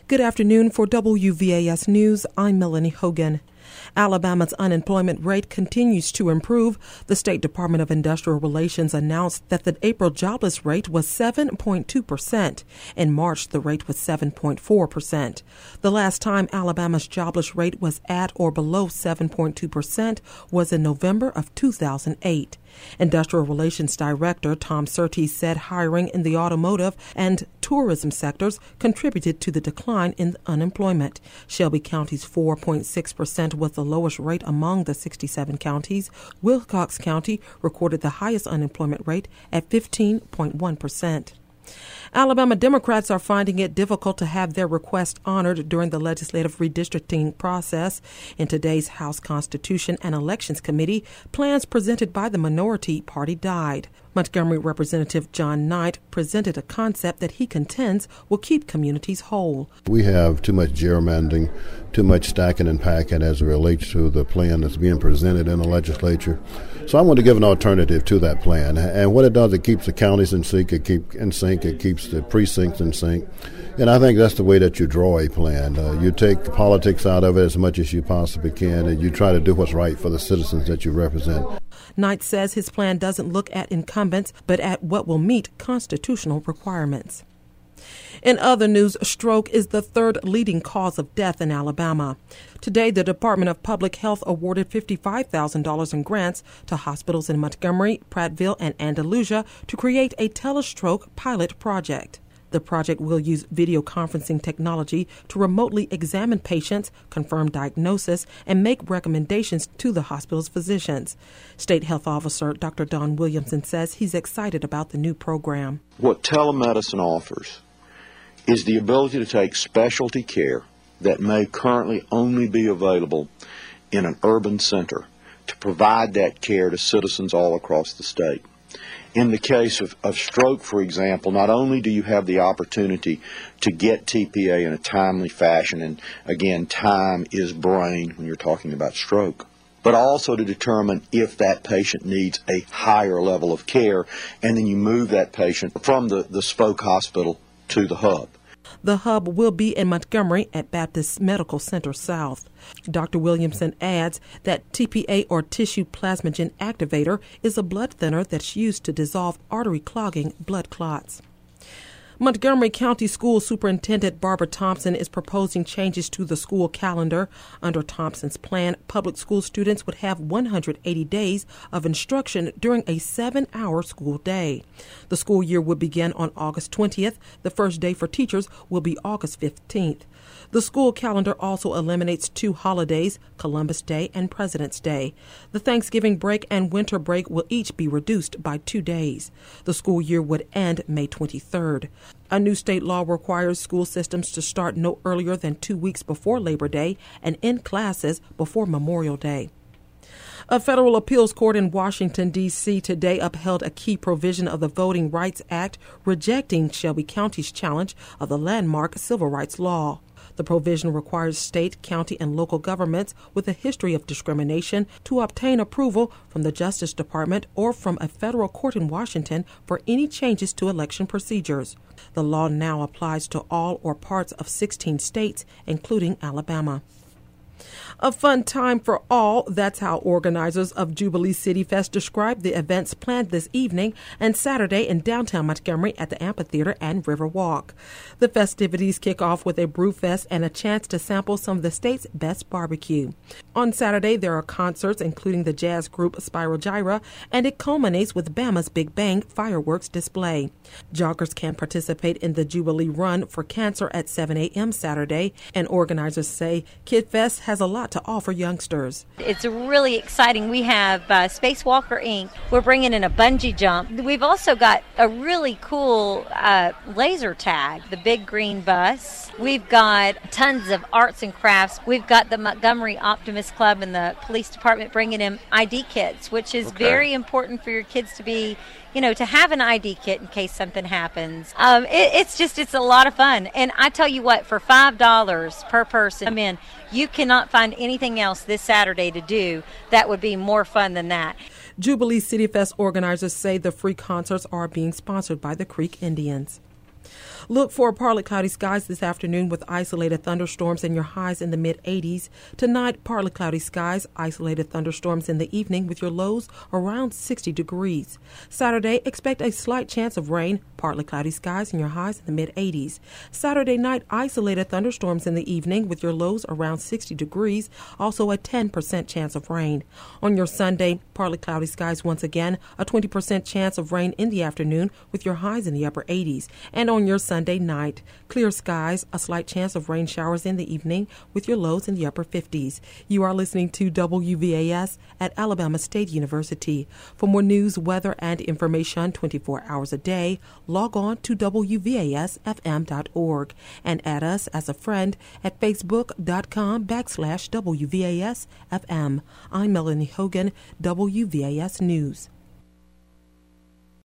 Good afternoon. For WVAS News, I'm Melanie Hogan. Alabama's unemployment rate continues to improve. The State Department of Industrial Relations announced that the April jobless rate was 7.2%. In March, the rate was 7.4%. The last time Alabama's jobless rate was at or below 7.2% was in November of 2008. Industrial Relations Director Tom Surtees said hiring in the automotive and tourism sectors contributed to the decline in unemployment. Shelby County's 4.6% was the lowest rate among the 67 counties. Wilcox County recorded the highest unemployment rate at 15.1%. Alabama Democrats are finding it difficult to have their request honored during the legislative redistricting process. In today's House Constitution and Elections Committee, plans presented by the minority party died. Montgomery Representative John Knight presented a concept that he contends will keep communities whole. We have too much gerrymandering, too much stacking and packing as it relates to the plan that's being presented in the legislature. So I want to give an alternative to that plan. And what it does, it keeps the counties in sync, it keeps the precincts in sync. And I think that's the way that you draw a plan. You take politics out of it as much as you possibly can, and you try to do what's right for the citizens that you represent. Knight says his plan doesn't look at incumbents, but at what will meet constitutional requirements. In other news, stroke is the third leading cause of death in Alabama. Today, the Department of Public Health awarded $55,000 in grants to hospitals in Montgomery, Prattville, and Andalusia to create a telestroke pilot project. The project will use video conferencing technology to remotely examine patients, confirm diagnosis, and make recommendations to the hospital's physicians. State Health Officer Dr. Don Williamson says he's excited about the new program. What telemedicine offers is the ability to take specialty care that may currently only be available in an urban center to provide that care to citizens all across the state. In the case of stroke, for example, not only do you have the opportunity to get TPA in a timely fashion, and again, time is brain when you're talking about stroke, but also to determine if that patient needs a higher level of care, and then you move that patient from the spoke hospital to the hub. The hub will be in Montgomery at Baptist Medical Center South. Dr. Williamson adds that TPA, or tissue plasminogen activator, is a blood thinner that's used to dissolve artery-clogging blood clots. Montgomery County School Superintendent Barbara Thompson is proposing changes to the school calendar. Under Thompson's plan, public school students would have 180 days of instruction during a 7-hour school day. The school year would begin on August 20th. The first day for teachers will be August 15th. The school calendar also eliminates 2 holidays, Columbus Day and President's Day. The Thanksgiving break and winter break will each be reduced by 2 days. The school year would end May 23rd. A new state law requires school systems to start no earlier than 2 weeks before Labor Day and end classes before Memorial Day. A federal appeals court in Washington, D.C. today upheld a key provision of the Voting Rights Act, rejecting Shelby County's challenge of the landmark civil rights law. The provision requires state, county, and local governments with a history of discrimination to obtain approval from the Justice Department or from a federal court in Washington for any changes to election procedures. The law now applies to all or parts of 16 states, including Alabama. A fun time for all. That's how organizers of Jubilee City Fest described the events planned this evening and Saturday in downtown Montgomery at the Amphitheater and Riverwalk. The festivities kick off with a brew fest and a chance to sample some of the state's best barbecue. On Saturday, there are concerts, including the jazz group Spiral Gyra, and it culminates with Bama's Big Bang fireworks display. Joggers can participate in the Jubilee Run for Cancer at 7 a.m. Saturday, and organizers say Kid Fest has a lot to offer youngsters. It's really exciting. We have Spacewalker Inc. We're bringing in a bungee jump. We've also got a really cool laser tag, the Big Green Bus. We've got tons of arts and crafts. We've got the Montgomery Optimist Club and the police department bringing in ID kits, which is very important for your kids to be, to have an ID kit in case something happens. It's a lot of fun. And I tell you what, for $5 per person, come in, you cannot find anything else this Saturday to do that would be more fun than that. Jubilee City Fest organizers say the free concerts are being sponsored by the Creek Indians. Look for partly cloudy skies this afternoon with isolated thunderstorms and your highs in the mid-80s. Tonight, partly cloudy skies, isolated thunderstorms in the evening with your lows around 60 degrees. Saturday, expect a slight chance of rain, partly cloudy skies and your highs in the mid-80s. Saturday night, isolated thunderstorms in the evening with your lows around 60 degrees, also a 10% chance of rain. On your Sunday, partly cloudy skies once again, a 20% chance of rain in the afternoon with your highs in the upper 80s. And on your Sunday night, clear skies, a slight chance of rain showers in the evening with your lows in the upper 50s. You are listening to WVAS at Alabama State University. For more news, weather, and information 24 hours a day, log on to WVASFM.org and add us as a friend at Facebook.com/WVASFM. I'm Melanie Hogan, WVAS News.